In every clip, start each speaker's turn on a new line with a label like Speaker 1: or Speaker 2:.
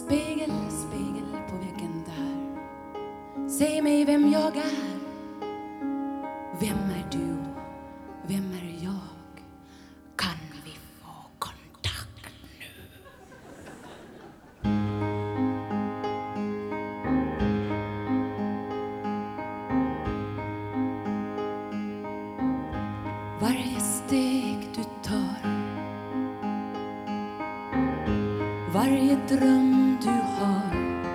Speaker 1: Spegel, spegel på väggen där. Säg mig vem jag är. Vem är du? Vem är jag? Kan vi få kontakt nu? Varje steg du tar, varje dröm du har,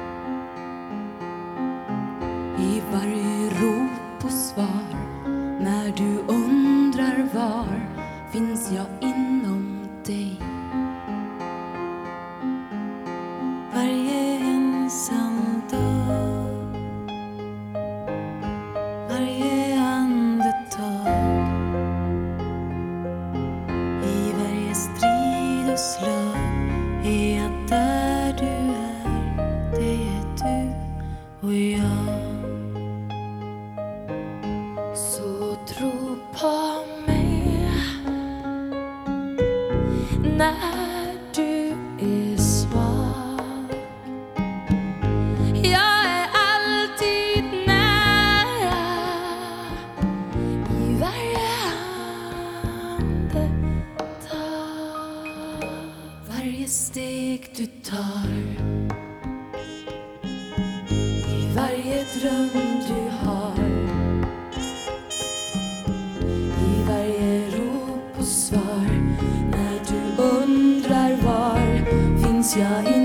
Speaker 1: i varje rop och svar, när du undrar var finns jag inom dig.
Speaker 2: Varje ensam dag, varje andetag, i varje strid och slag är jag där du är. Det är du och jag.
Speaker 1: Så tro på mig när du är svag. Jag är alltid nära i varje andetag. Varje steg du tar, i varje dröm du har, i varje rop och svar, när du undrar var finns jag